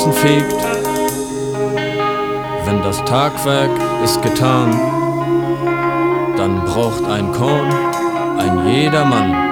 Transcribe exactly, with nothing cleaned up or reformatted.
Straßen fegt. Wenn das Tagwerk ist getan, dann braucht ein Korn ein jedermann.